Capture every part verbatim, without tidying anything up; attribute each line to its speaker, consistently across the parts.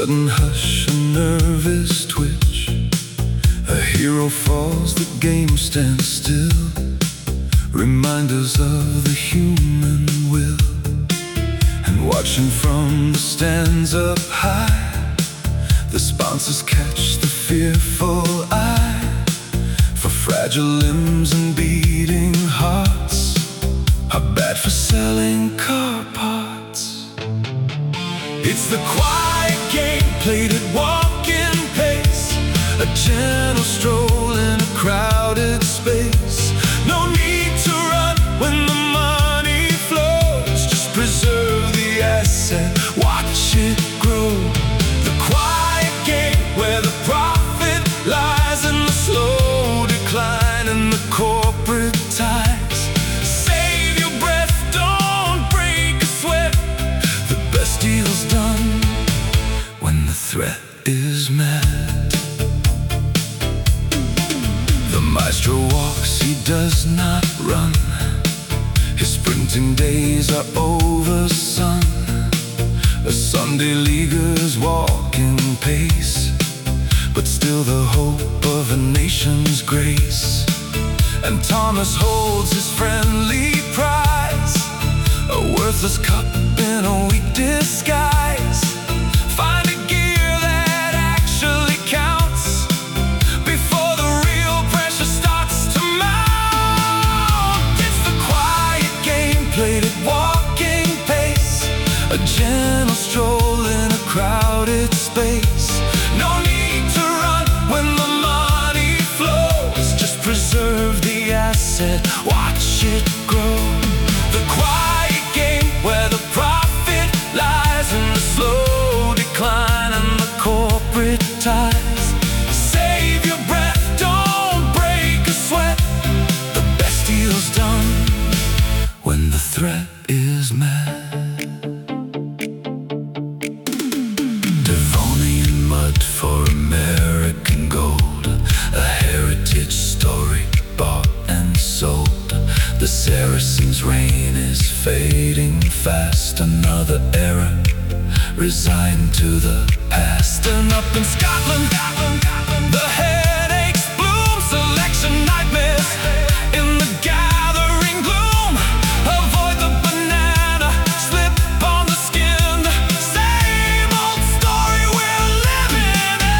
Speaker 1: sudden hush, a nervous twitch. A hero falls, the game stands still. Reminders of the human will. And watching from the stands up high, the sponsors catch the fearful eye. For fragile limbs and beating hearts are bad for selling car parts. It's the quiet game played at walking pace, a gentle stroll in a crowded space. No need to run when the money flows. Just preserve the asset, watch it grow. The quiet game where the profit lies in the slow decline and the corporate ties. Save your breath, don't break a sweat. The best deal's done when the threat is met. The maestro walks, he does not run. His sprinting days are over, son. A Sunday leaguer's walking pace, but still the hope of a nation's grace. And Thomas holds his friendly prize, a worthless cup in a weak disguise. Find a gear that actually counts before the real pressure starts to mount. It's the quiet game played at walking pace, a gentle stroll in a crowded space. No need to run when the money flows. Just preserve the asset, watch it grow. The quiet game where the profit lies in the slow decline and the corporate ties. Save your breath, don't break a sweat. The best deal's done when the threat is met. Devonian mud for American gold, a heritage story bought and sold. The Saracens' reign is fading fast, another era resigned to the past. And up in Scotland, the headaches bloom, selection nightmares in the gathering gloom. Avoid the banana, slip on the skin. Same old story we're living in.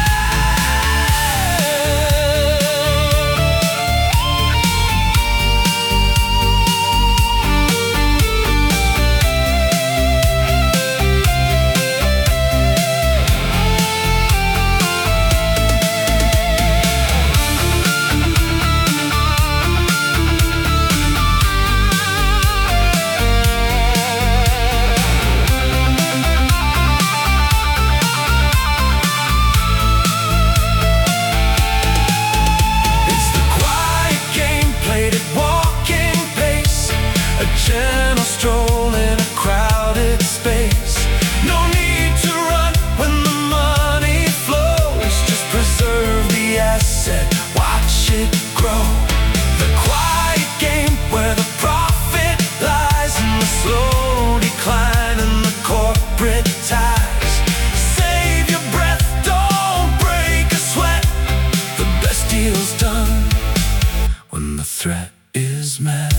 Speaker 1: Gentle stroll in a crowded space. No need to run when the money flows. Just preserve the asset, watch it grow. The quiet game where the profit lies in the slow decline and the corporate ties. Save your breath, don't break a sweat. The best deal's done when the threat is met.